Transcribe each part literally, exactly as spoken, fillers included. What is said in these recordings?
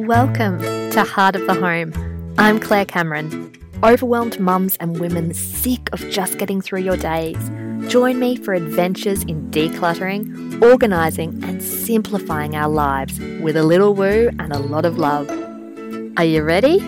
Welcome to Heart of the Home. I'm Claire Cameron. Overwhelmed mums and women sick of just getting through your days. Join me for adventures in decluttering, organising and simplifying our lives with a little woo and a lot of love. Are you ready?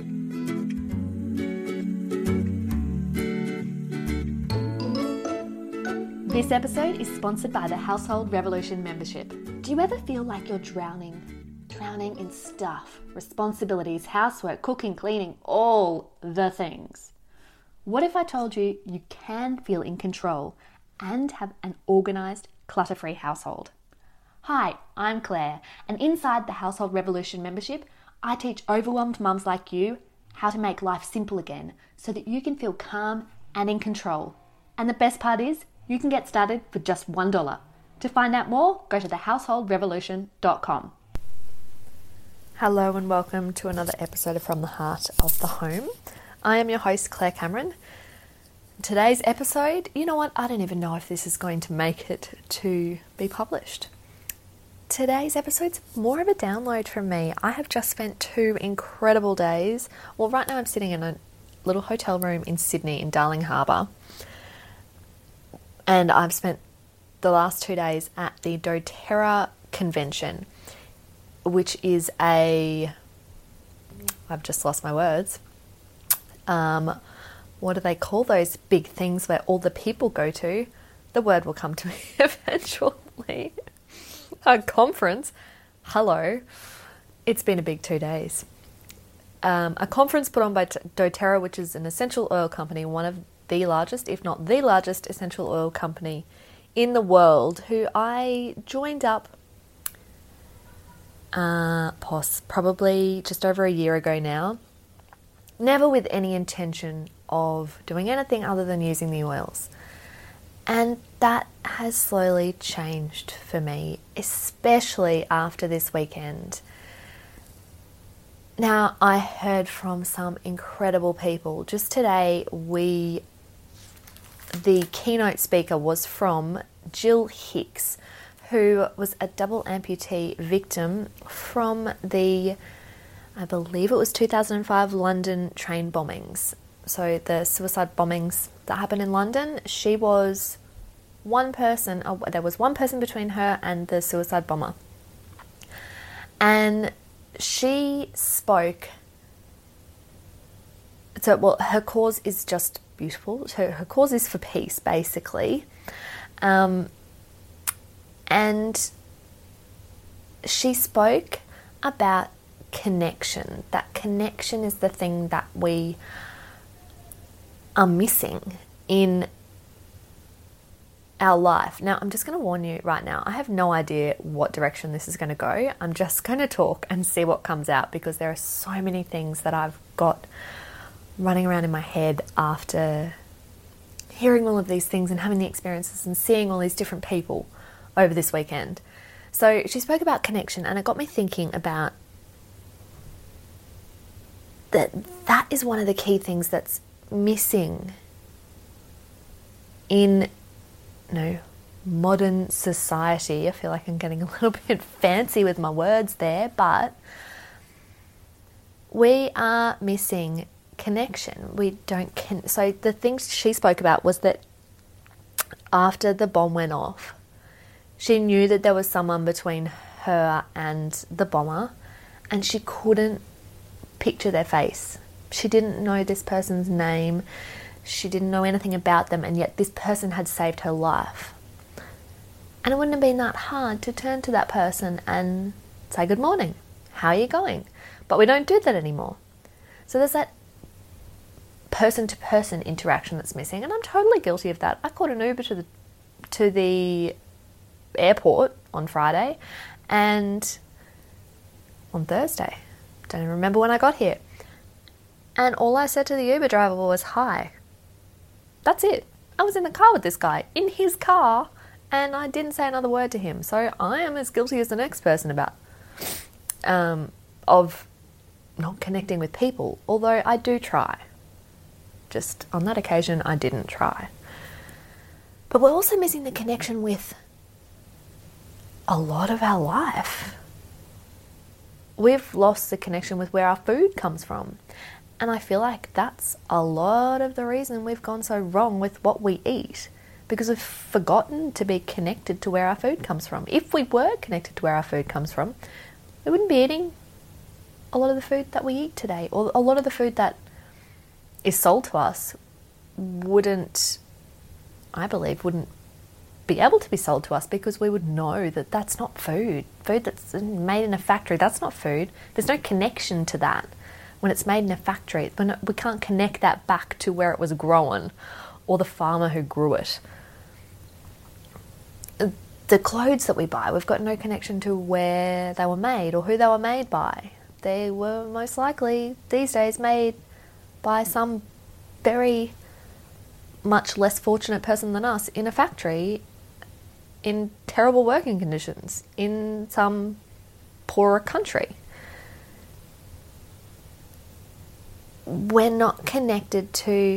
This episode is sponsored by the Household Revolution membership. Do you ever feel like you're drowning? Drowning in stuff, responsibilities, housework, cooking, cleaning, all the things. What if I told you you can feel in control and have an organised, clutter-free household? Hi, I'm Claire, and inside the Household Revolution membership, I teach overwhelmed mums like you how to make life simple again so that you can feel calm and in control. And the best part is, you can get started for just one dollar. To find out more, go to the household revolution dot com. Hello and welcome to another episode of From the Heart of the Home. I am your host, Claire Cameron. Today's episode, you know what, I don't even know if this is going to make it to be published. Today's episode's more of a download from me. I have just spent two incredible days. Well, right now I'm sitting in a little hotel room in Sydney in Darling Harbour. And I've spent the last two days at the doTERRA convention, which is a, I've just lost my words. Um, what do they call those big things where all the people go to? The word will come to me eventually. A conference. Hello. It's been a big two days. Um, a conference put on by doTERRA, which is an essential oil company, one of the largest, if not the largest essential oil company in the world, who I joined up uh, pos, probably just over a year ago now, never with any intention of doing anything other than using the oils. And that has slowly changed for me, especially after this weekend. Now, I heard from some incredible people. Just today, we, the keynote speaker was from Jill Hicks, who was a double amputee victim from the, I believe it was two thousand five London train bombings. So the suicide bombings that happened in London, she was one person, oh, there was one person between her and the suicide bomber. And she spoke, so well, her cause is just beautiful. Her, her cause is for peace, basically. Um, and she spoke about connection. That connection is the thing that we are missing in our life. Now, I'm just going to warn you right now, I have no idea what direction this is going to go. I'm just going to talk and see what comes out, because there are so many things that I've got running around in my head after hearing all of these things and having the experiences and seeing all these different people over this weekend. So she spoke about connection, and it got me thinking about that that is one of the key things that's missing in No, modern society. I feel like I'm getting a little bit fancy with my words there, but we are missing connection. We don't con- so the things she spoke about was that after the bomb went off, she knew that there was someone between her and the bomber, and she couldn't picture their face. She didn't know this person's name. She didn't know anything about them, and yet this person had saved her life. And it wouldn't have been that hard to turn to that person and say, good morning, how are you going? But we don't do that anymore. So there's that person-to-person interaction that's missing, and I'm totally guilty of that. I caught an Uber to the to the airport on Friday, and on Thursday, don't even remember when I got here. And all I said to the Uber driver was, hi. That's it. I was in the car with this guy, in his car, and I didn't say another word to him. So I am as guilty as the next person about um, of not connecting with people, although I do try. Just on that occasion, I didn't try. But we're also missing the connection with a lot of our life. we've lost the connection with where our food comes from. And I feel like that's a lot of the reason we've gone so wrong with what we eat, because we've forgotten to be connected to where our food comes from. If we were connected to where our food comes from, we wouldn't be eating a lot of the food that we eat today, or a lot of the food that is sold to us wouldn't, I believe, wouldn't be able to be sold to us, because we would know that that's not food. Food that's made in a factory, that's not food. There's no connection to that. When it's made in a factory, we can't connect that back to where it was grown or the farmer who grew it. The clothes that we buy, we've got no connection to where they were made or who they were made by. They were most likely, these days, made by some very much less fortunate person than us in a factory in terrible working conditions in some poorer country. We're not connected to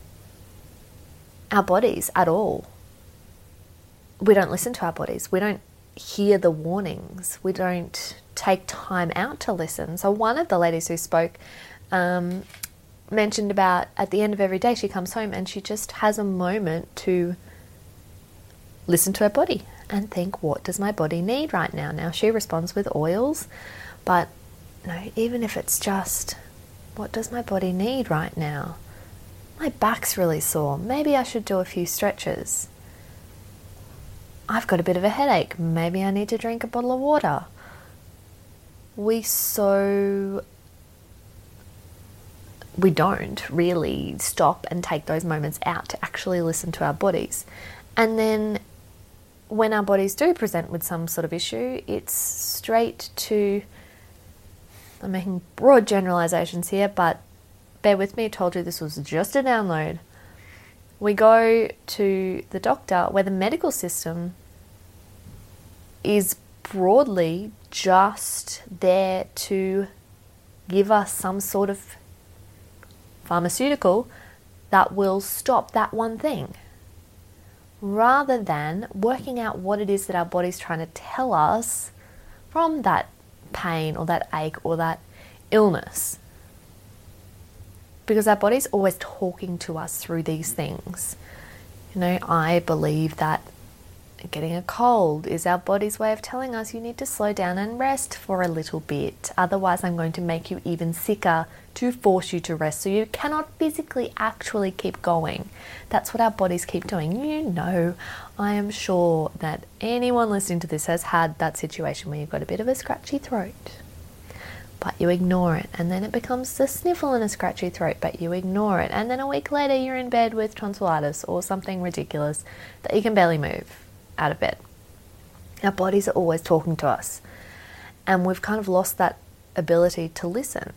our bodies at all. We don't listen to our bodies. We don't hear the warnings. We don't take time out to listen. So one of the ladies who spoke um, mentioned about at the end of every day she comes home and she just has a moment to listen to her body and think, what does my body need right now? Now she responds with oils, but you know, even if it's just, what does my body need right now? My back's really sore. Maybe I should do a few stretches. I've got a bit of a headache. Maybe I need to drink a bottle of water. We so... we don't really stop and take those moments out to actually listen to our bodies. And then when our bodies do present with some sort of issue, it's straight to... I'm making broad generalizations here, but bear with me, I told you this was just a download. We go to the doctor where the medical system is broadly just there to give us some sort of pharmaceutical that will stop that one thing, rather than working out what it is that our body's trying to tell us from that pain or that ache or that illness. Because our body's always talking to us through these things. You know, I believe that getting a cold is our body's way of telling us you need to slow down and rest for a little bit. Otherwise, I'm going to make you even sicker to force you to rest so you cannot physically actually keep going. That's what our bodies keep doing. You know, I am sure that anyone listening to this has had that situation where you've got a bit of a scratchy throat, but you ignore it, and then it becomes the sniffle and a scratchy throat, but you ignore it, and then a week later you're in bed with tonsillitis or something ridiculous that you can barely move out of bed. Our bodies are always talking to us, and we've kind of lost that ability to listen.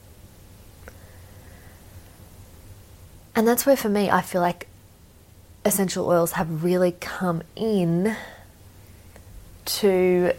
And that's where, for me, I feel like essential oils have really come in to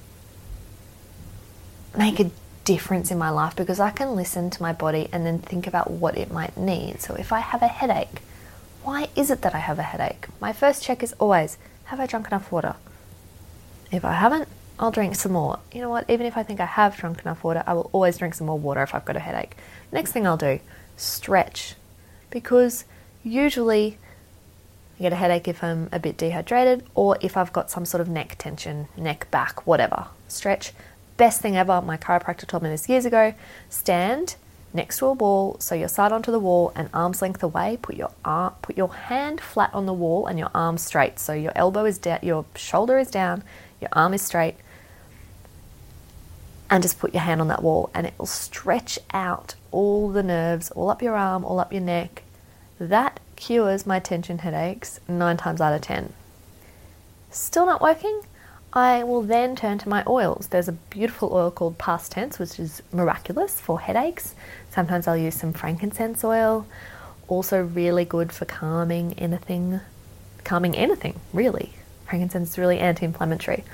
make a difference in my life, because I can listen to my body and then think about what it might need. So if I have a headache, why is it that I have a headache? My first check is always, have I drunk enough water? If I haven't, I'll drink some more. You know what? Even if I think I have drunk enough water, I will always drink some more water if I've got a headache. Next thing I'll do, stretch. Because usually I get a headache if I'm a bit dehydrated or if I've got some sort of neck tension, neck, back, whatever. Stretch. Best thing ever. My chiropractor told me this years ago. Stand next to a wall, so you're side onto the wall and arm's length away. Put your arm, put your hand flat on the wall and your arm straight. So your elbow is down, your shoulder is down, your arm is straight. And just put your hand on that wall and it will stretch out all the nerves, all up your arm, all up your neck. That cures my tension headaches nine times out of ten. Still not working? I will then turn to my oils. There's a beautiful oil called Past Tense, which is miraculous for headaches. Sometimes I'll use some frankincense oil. Also really good for calming anything. Calming anything, really. Frankincense is really anti-inflammatory.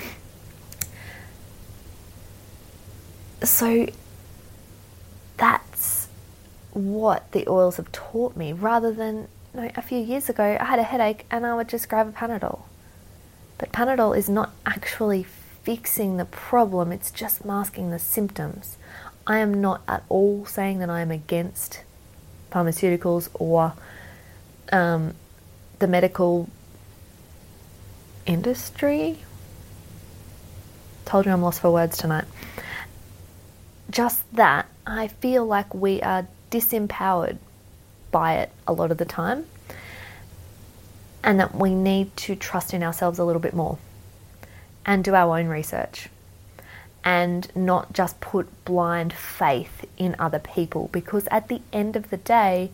So that's what the oils have taught me, rather than, you know, a few years ago I had a headache and I would just grab a Panadol. But Panadol is not actually fixing the problem, it's just masking the symptoms. I am not at all saying that I am against pharmaceuticals or um, the medical industry. Told you I'm lost for words tonight. Just that I feel like we are disempowered by it a lot of the time, and that we need to trust in ourselves a little bit more and do our own research and not just put blind faith in other people, because at the end of the day,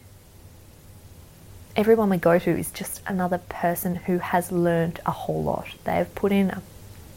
everyone we go to is just another person who has learned a whole lot. They've put in a,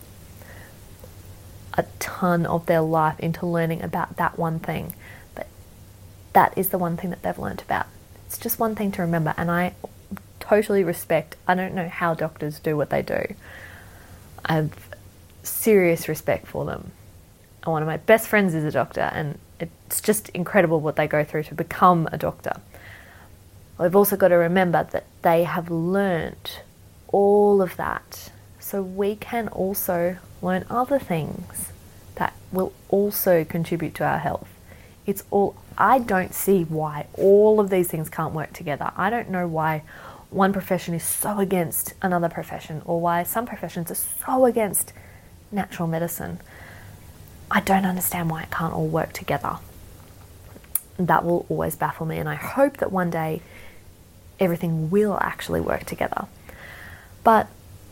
a ton of their life into learning about that one thing, but that is the one thing that they've learned about. It's just one thing to remember, and I totally respect, I don't know how doctors do what they do. I have serious respect for them. And one of my best friends is a doctor, and it's just incredible what they go through to become a doctor. We've also got to remember that they have learnt all of that, so we can also learn other things that will also contribute to our health. It's all, I don't see why all of these things can't work together. I don't know why one profession is so against another profession, or why some professions are so against natural medicine. I don't understand why it can't all work together. That will always baffle me, and I hope that one day everything will actually work together. But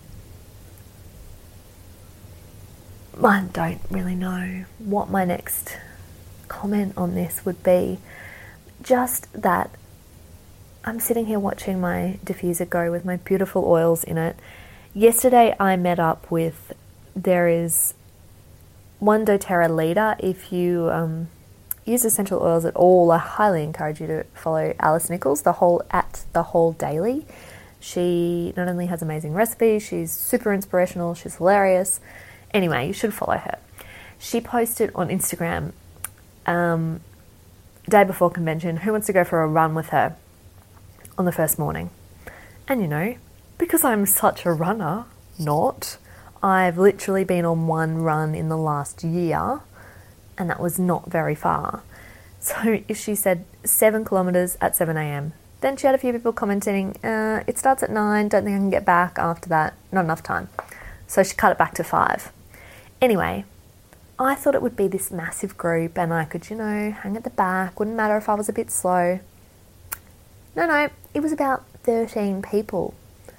I don't really know what my next comment on this would be. Just that I'm sitting here watching my diffuser go with my beautiful oils in it. Yesterday I met up with, there is one doTERRA leader. If you um, use essential oils at all, I highly encourage you to follow Alice Nichols, the whole at the whole daily. She not only has amazing recipes, she's super inspirational, she's hilarious. Anyway, you should follow her. She posted on Instagram um, day before convention, who wants to go for a run with her on the first morning. And you know, because I'm such a runner, not, I've literally been on one run in the last year, and that was not very far. So if she said seven kilometres at seven a.m, then she had a few people commenting, uh, it starts at nine, don't think I can get back after that, not enough time. So she cut it back to five. Anyway, I thought it would be this massive group and I could, you know, hang at the back, wouldn't matter if I was a bit slow. No, no, it was about thirteen people.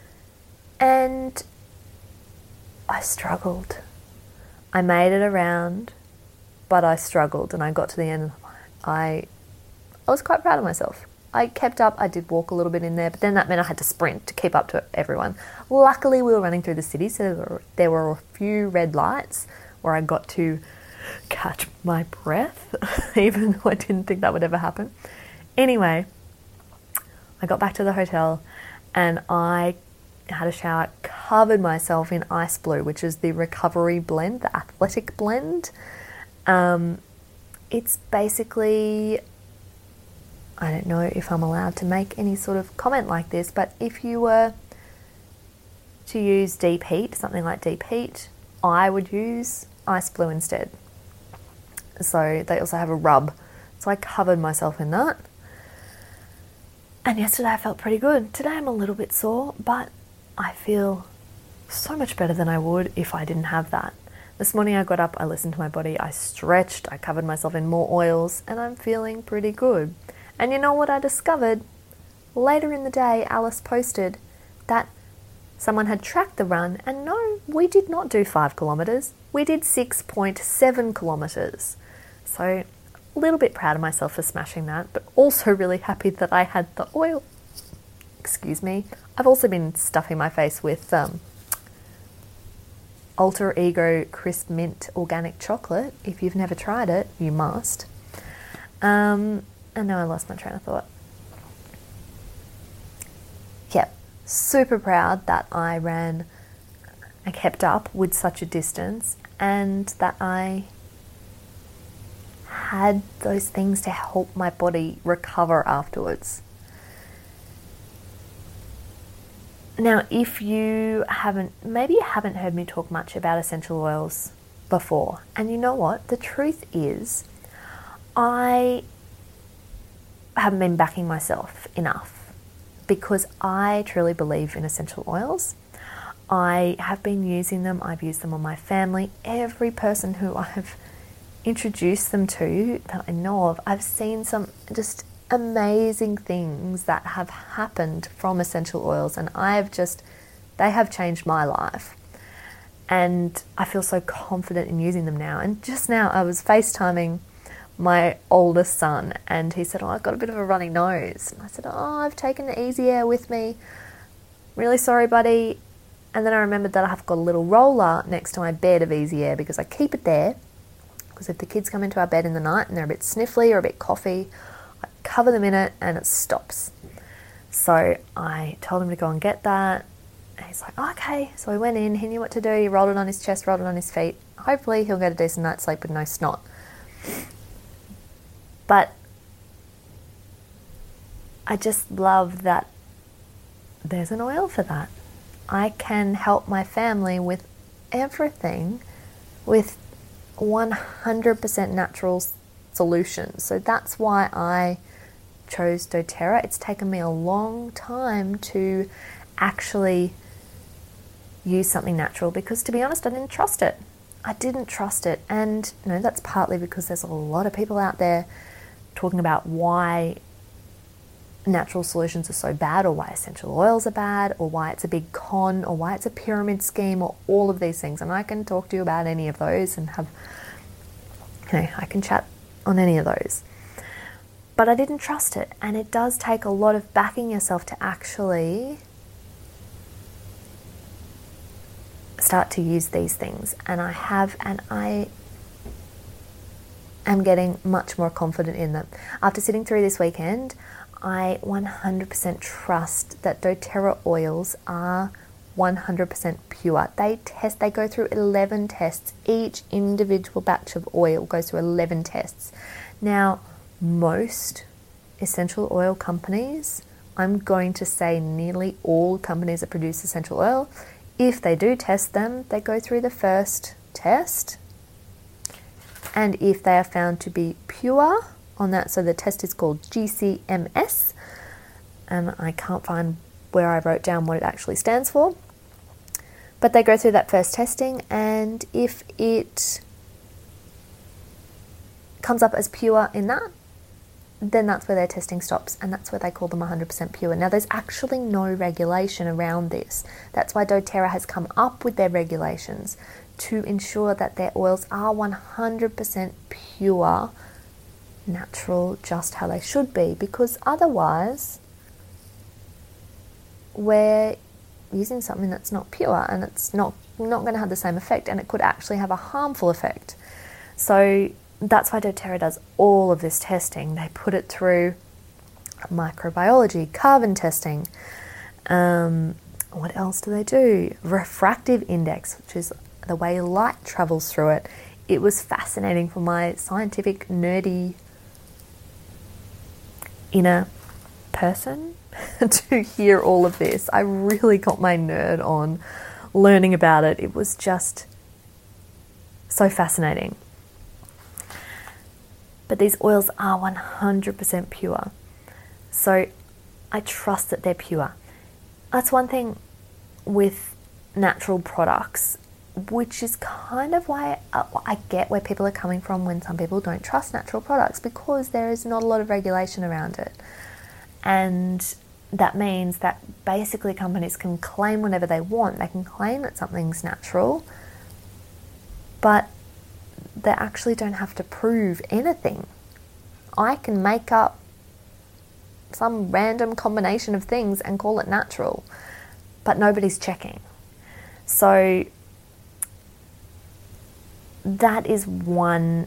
And I struggled. I made it around, but I struggled, and I got to the end. I, I was quite proud of myself. I kept up. I did walk a little bit in there, but then that meant I had to sprint to keep up to everyone. Luckily, we were running through the city, so there were, there were a few red lights where I got to catch my breath, even though I didn't think that would ever happen. Anyway, I got back to the hotel and I had a shower, covered myself in Ice Blue, which is the recovery blend, the athletic blend. Um, it's basically, I don't know if I'm allowed to make any sort of comment like this, but if you were to use Deep Heat, something like Deep Heat, I would use Ice Blue instead. So they also have a rub. So I covered myself in that. And yesterday I felt pretty good. Today I'm a little bit sore, but I feel so much better than I would if I didn't have that. This morning I got up, I listened to my body, I stretched, I covered myself in more oils, and I'm feeling pretty good. And you know what I discovered? Later in the day, Alice posted that someone had tracked the run, and no, we did not do five kilometres. We did six point seven kilometres. So a little bit proud of myself for smashing that, but also really happy that I had the oil. Excuse me. I've also been stuffing my face with um, Alter Ego Crisp Mint Organic Chocolate. If you've never tried it, you must. Um, and now I lost my train of thought. Yep, super proud that I ran, I kept up with such a distance, and that I had those things to help my body recover afterwards. Now, if you haven't, maybe you haven't heard me talk much about essential oils before. And you know what? The truth is, I haven't been backing myself enough because I truly believe in essential oils. I have been using them. I've used them on my family. Every person who I've introduced them to that I know of, I've seen some just amazing things that have happened from essential oils, and I've just, they have changed my life. And I feel so confident in using them now. And just now I was FaceTiming my oldest son, and he said, oh, I've got a bit of a runny nose. And I said, oh, I've taken the Easy Air with me. Really sorry, buddy. And then I remembered that I've got a little roller next to my bed of Easy Air because I keep it there. Because if the kids come into our bed in the night and they're a bit sniffly or a bit coughy, I cover them in it and it stops. So I told him to go and get that. And he's like, oh, okay. So I went in, he knew what to do. He rolled it on his chest, rolled it on his feet. Hopefully he'll get a decent night's sleep with no snot. But I just love that there's an oil for that. I can help my family with everything with one hundred percent natural solutions. So that's why I chose doTERRA. It's taken me a long time to actually use something natural because, to be honest, I didn't trust it. I didn't trust it. And you know, that's partly because there's a lot of people out there talking about why natural solutions are so bad, or why essential oils are bad, or why it's a big con, or why it's a pyramid scheme, or all of these things. And I can talk to you about any of those and have, you know, I can chat on any of those. But I didn't trust it. And it does take a lot of backing yourself to actually start to use these things. And I have, and I am getting much more confident in them. After sitting through this weekend, I one hundred percent trust that doTERRA oils are one hundred percent pure. They test, they go through eleven tests. Each individual batch of oil goes through eleven tests. Now, most essential oil companies, I'm going to say nearly all companies that produce essential oil, if they do test them, they go through the first test. And if they are found to be pure on that, so the test is called G C M S, and I can't find where I wrote down what it actually stands for, but they go through that first testing, and if it comes up as pure in that, then that's where their testing stops, and that's where they call them one hundred percent pure. Now, there's actually no regulation around this. That's why doTERRA has come up with their regulations to ensure that their oils are one hundred percent pure, natural, just how they should be, because otherwise we're using something that's not pure, and it's not not going to have the same effect, and it could actually have a harmful effect. So that's why doTERRA does all of this testing. They put it through microbiology, carbon testing. Um, what else do they do? Refractive index, which is the way light travels through it. It was fascinating for my scientific, nerdy inner person to hear all of this. I really got my nerd on learning about it. It was just so fascinating. But these oils are one hundred percent pure. So I trust that they're pure. That's one thing with natural products, which is kind of why I get where people are coming from when some people don't trust natural products, because there is not a lot of regulation around it. And that means that basically companies can claim whatever they want. They can claim that something's natural, but they actually don't have to prove anything. I can make up some random combination of things and call it natural, but nobody's checking. So that is one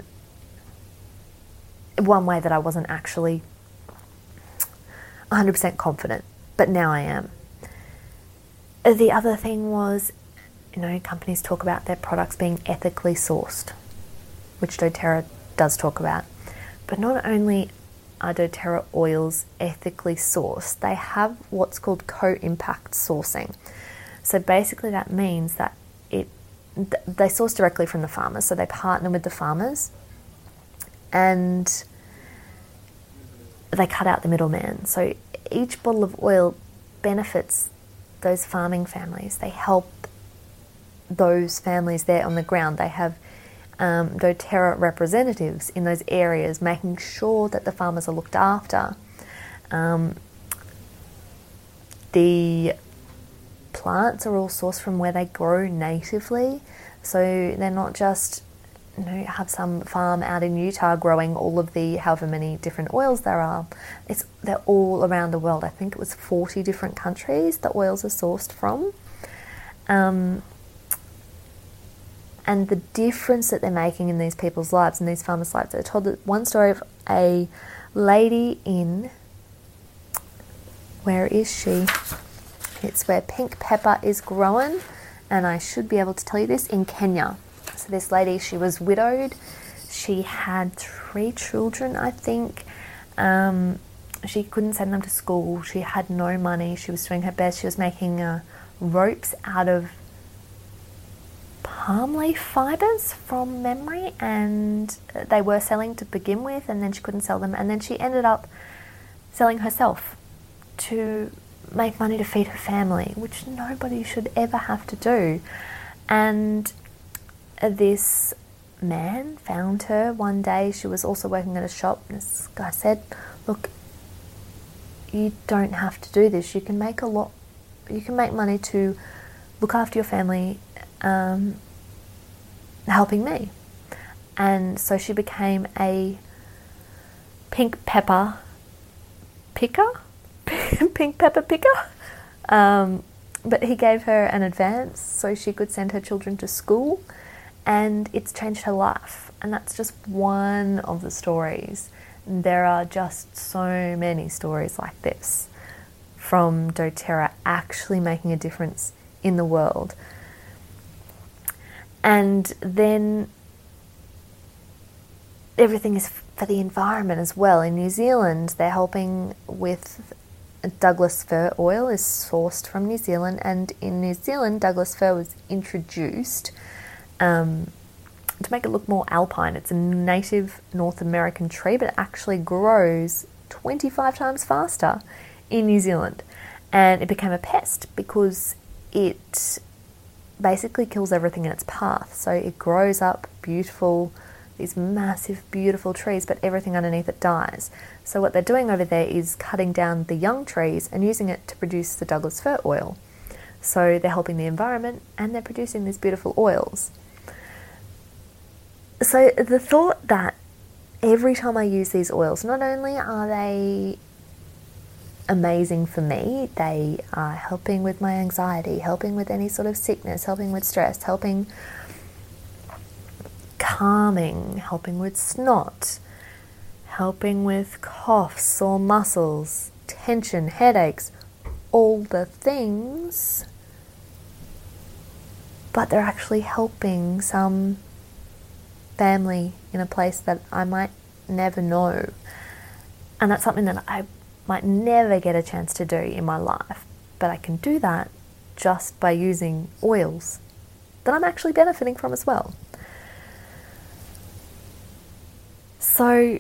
one way that I wasn't actually one hundred percent confident, but now I am. The other thing was, you know, companies talk about their products being ethically sourced, which doTERRA does talk about. But not only are doTERRA oils ethically sourced? They have what's called co-impact sourcing. So basically that means that it they source directly from the farmers, so they partner with the farmers and they cut out the middleman. So each bottle of oil benefits those farming families. They help those families there on the ground. They have um, doTERRA representatives in those areas making sure that the farmers are looked after. Um, the plants are all sourced from where they grow natively, so they're not just, you know, have some farm out in Utah growing all of the however many different oils there are. It's they're all around the world. I think it was forty different countries the oils are sourced from. Um, and the difference that they're making in these people's lives, in these farmers' lives. I told one story of a lady in, where is she? It's where pink pepper is grown, and I should be able to tell you this, in Kenya. So this lady, she was widowed. She had three children, I think. Um, she couldn't send them to school. She had no money. She was doing her best. She was making uh, ropes out of palm leaf fibres from memory, and they were selling to begin with, and then she couldn't sell them. And then she ended up selling herself to make money to feed her family, which nobody should ever have to do. And this man found her one day. She was also working at a shop. This guy said, look, you don't have to do this. You can make a lot, you can make money to look after your family, um, helping me. And so she became a pink pepper picker, pink pepper picker. Um, but he gave her an advance so she could send her children to school, and it's changed her life. And that's just one of the stories. There are just so many stories like this from doTERRA actually making a difference in the world. And then everything is for the environment as well. In New Zealand, they're helping with Douglas fir oil is sourced from New Zealand, and in New Zealand, Douglas fir was introduced um, to make it look more alpine. It's a native North American tree, but it actually grows twenty-five times faster in New Zealand. And it became a pest because it basically kills everything in its path. So it grows up beautiful, these massive, beautiful trees, but everything underneath it dies. So what they're doing over there is cutting down the young trees and using it to produce the Douglas fir oil. So they're helping the environment and they're producing these beautiful oils. So the thought that every time I use these oils, not only are they amazing for me, they are helping with my anxiety, helping with any sort of sickness, helping with stress, helping calming, helping with snot, helping with coughs, sore muscles, tension, headaches, all the things, but they're actually helping some family in a place that I might never know. And that's something that I might never get a chance to do in my life, but I can do that just by using oils that I'm actually benefiting from as well. So,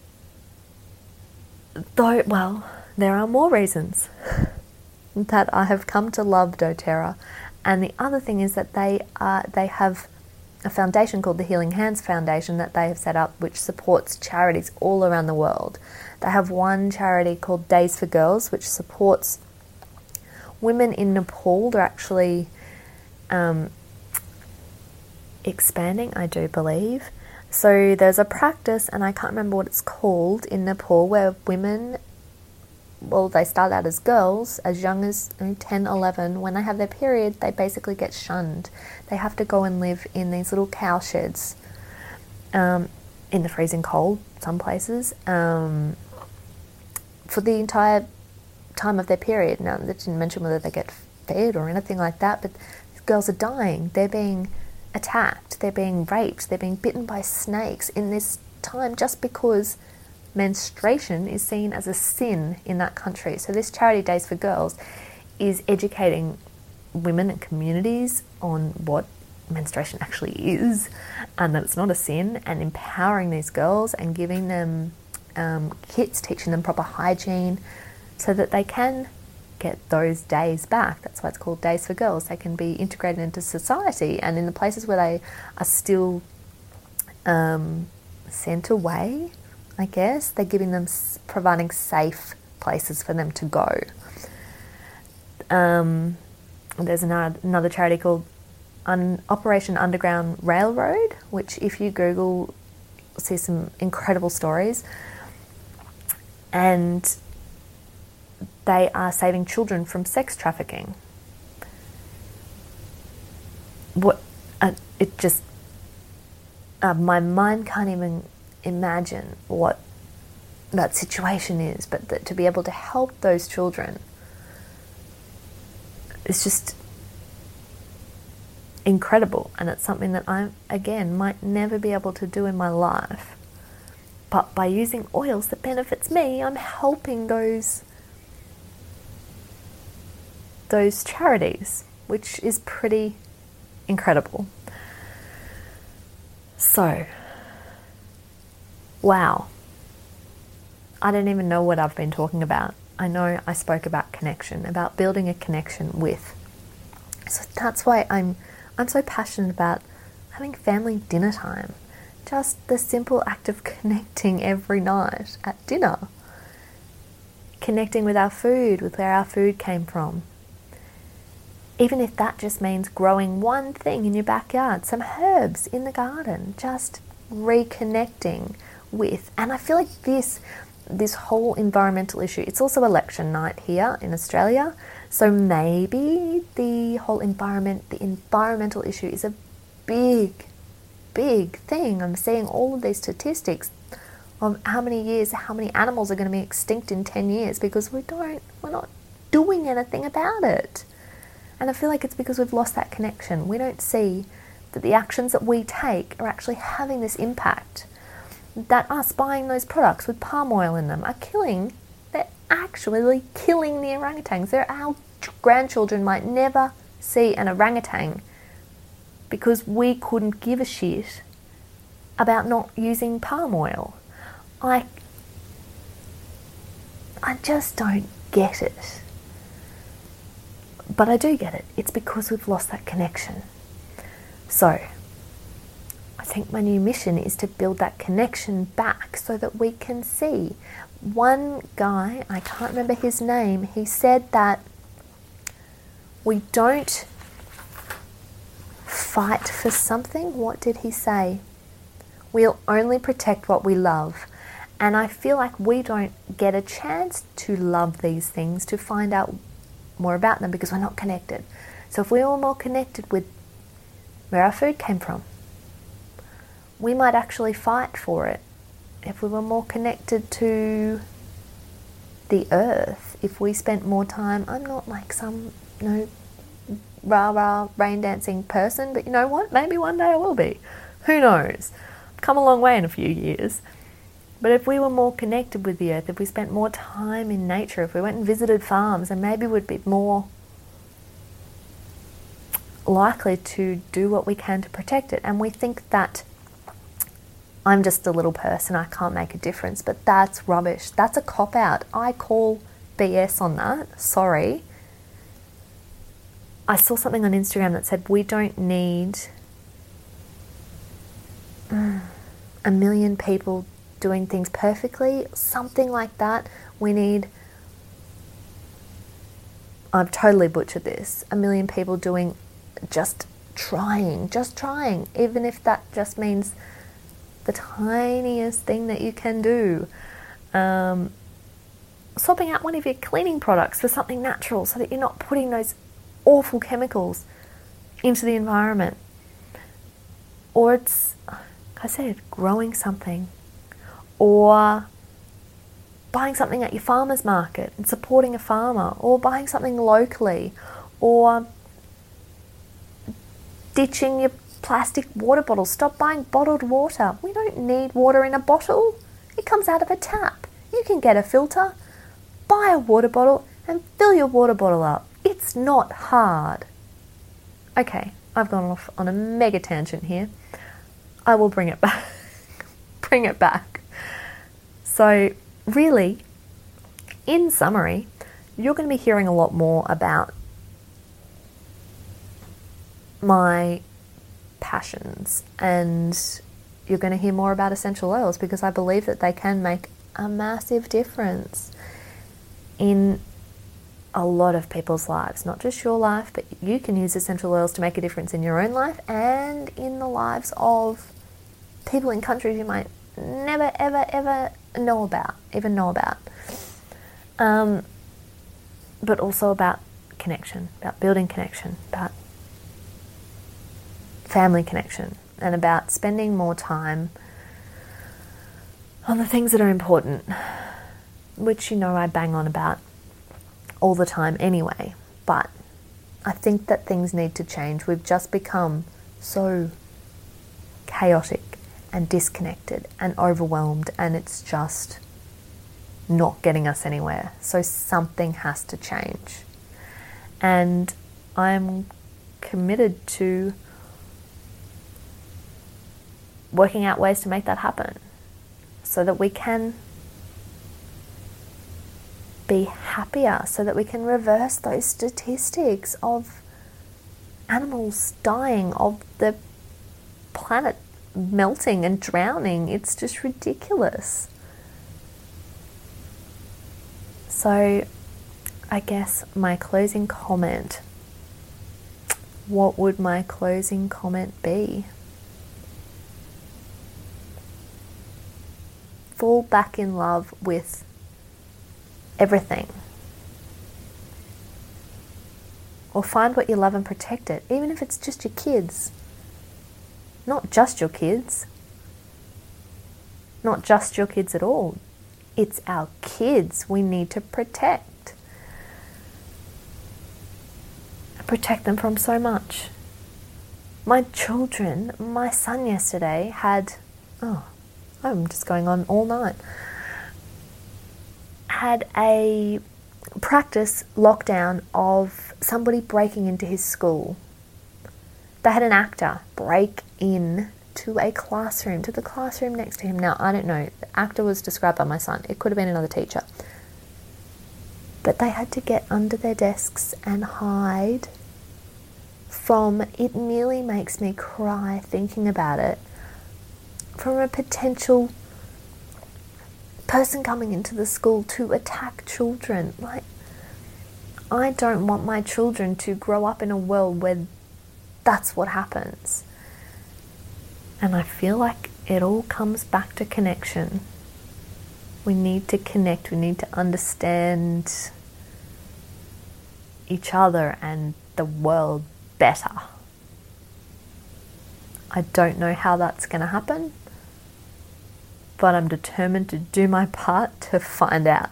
though, well, there are more reasons that I have come to love doTERRA, and the other thing is that they are they have a foundation called the Healing Hands Foundation that they have set up, which supports charities all around the world. They have one charity called Days for Girls, which supports women in Nepal. They're actually um, expanding, I do believe. So there's a practice, and I can't remember what it's called, in Nepal, where women, well, they start out as girls, as young as you know, ten, eleven. When they have their period, they basically get shunned. They have to go and live in these little cow sheds um, in the freezing cold, some places, um, for the entire time of their period. Now, they didn't mention whether they get fed or anything like that, but these girls are dying. They're being attacked, they're being raped, they're being bitten by snakes in this time just because menstruation is seen as a sin in that country. So this charity, Days for Girls, is educating women and communities on what menstruation actually is and that it's not a sin, and empowering these girls and giving them um, kits, teaching them proper hygiene so that they can get those days back. That's why it's called Days for Girls. They can be integrated into society, and in the places where they are still um, sent away, I guess, they're giving them, providing safe places for them to go. Um, there's another, another charity called Un- Operation Underground Railroad, which if you Google, you'll see some incredible stories. And they are saving children from sex trafficking. What uh, it just uh, my mind can't even imagine what that situation is, but that to be able to help those children is just incredible, and it's something that I, again, might never be able to do in my life. But by using oils that benefits me, I'm helping those those charities, which is pretty incredible. So, wow. I don't even know what I've been talking about. I know I spoke about connection, about building a connection with. So that's why I'm I'm so passionate about having family dinner time. Just the simple act of connecting every night at dinner. Connecting with our food, with where our food came from. Even if that just means growing one thing in your backyard, some herbs in the garden, just reconnecting with. And I feel like this, this whole environmental issue, it's also election night here in Australia, so maybe the whole environment, the environmental issue is a big, big thing. I'm seeing all of these statistics of how many years, how many animals are going to be extinct in ten years because we don't, we're not doing anything about it. And I feel like it's because we've lost that connection. We don't see that the actions that we take are actually having this impact. That us buying those products with palm oil in them are killing, they're actually killing the orangutans. They're, our grandchildren might never see an orangutan because we couldn't give a shit about not using palm oil. I, I just don't get it. But I do get it. It's because we've lost that connection. So, I think my new mission is to build that connection back so that we can see. One guy, I can't remember his name, he said that we don't fight for something. What did he say? We'll only protect what we love. And I feel like we don't get a chance to love these things, to find out more about them because we're not connected. So if we were more connected with where our food came from, we might actually fight for it. If we were more connected to the earth, if we spent more time, I'm not like some, you know, rah rah rain dancing person, but you know what? Maybe one day I will be. Who knows? I've come a long way in a few years. But if we were more connected with the earth, if we spent more time in nature, if we went and visited farms, then maybe we'd be more likely to do what we can to protect it. And we think that I'm just a little person, I can't make a difference, but that's rubbish. That's a cop-out. I call B S on that. Sorry. I saw something on Instagram that said we don't need a million people doing things perfectly, something like that. We need, I've totally butchered this, a million people doing, just trying, just trying, even if that just means the tiniest thing that you can do. Um, swapping out one of your cleaning products for something natural so that you're not putting those awful chemicals into the environment. Or it's, like I said, growing something. Or buying something at your farmer's market and supporting a farmer, or buying something locally, or ditching your plastic water bottles. Stop buying bottled water. We don't need water in a bottle. It comes out of a tap. You can get a filter, buy a water bottle, and fill your water bottle up. It's not hard. Okay, I've gone off on a mega tangent here. I will bring it back. bring it back. So, really, in summary, you're going to be hearing a lot more about my passions, and you're going to hear more about essential oils because I believe that they can make a massive difference in a lot of people's lives, not just your life, but you can use essential oils to make a difference in your own life and in the lives of people in countries you might never, ever, ever know about, even know about. Um, but also about connection, about building connection, about family connection, and about spending more time on the things that are important, which you know I bang on about all the time anyway. But I think that things need to change. We've just become so chaotic and disconnected and overwhelmed, and it's just not getting us anywhere. So something has to change. And I'm committed to working out ways to make that happen so that we can be happier, so that we can reverse those statistics of animals dying, of the planet melting and drowning. It's just ridiculous. So I guess my closing comment, what would my closing comment be? Fall back in love with everything. Or find what you love and protect it, even if it's just your kids. Not just your kids. Not just your kids at all. It's our kids we need to protect. Protect them from so much. My children, my son yesterday had, oh, I'm just going on all night, had a practice lockdown of somebody breaking into his school. They had an actor break in to a classroom, to the classroom next to him. Now, I don't know, the actor was described by my son. It could have been another teacher. But they had to get under their desks and hide from, it nearly makes me cry thinking about it, from a potential person coming into the school to attack children. Like, I don't want my children to grow up in a world where that's what happens. And I feel like it all comes back to connection. We need to connect. We need to understand each other and the world better. I don't know how that's going to happen, but I'm determined to do my part to find out.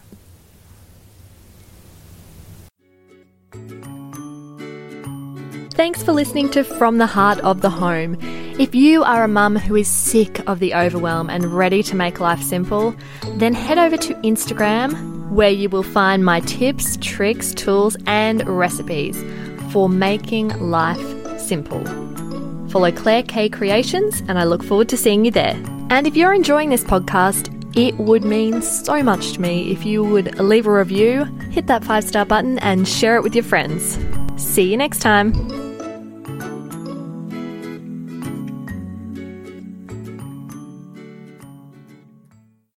Thanks for listening to From the Heart of the Home. If you are a mum who is sick of the overwhelm and ready to make life simple, then head over to Instagram, where you will find my tips, tricks, tools, and recipes for making life simple. Follow Claire K Creations, and I look forward to seeing you there. And if you're enjoying this podcast, it would mean so much to me if you would leave a review, hit that five-star button, and share it with your friends. See you next time.